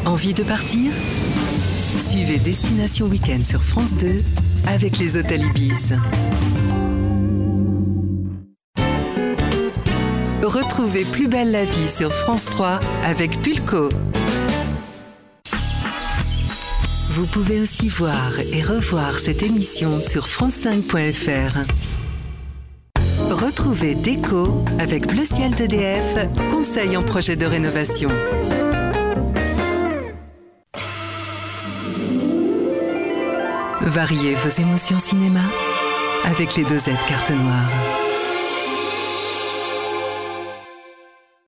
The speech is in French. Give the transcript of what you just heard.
Envie de partir? Suivez Destination Week-end sur France 2 avec les hôtels Ibis. Retrouvez Plus belle la vie sur France 3 avec Pulco. Vous pouvez aussi voir et revoir cette émission sur france5.fr. Retrouvez Déco avec Bleu Ciel d'EDF, conseil en projet de rénovation. Variez vos émotions cinéma avec les Dosettes Carte Noire.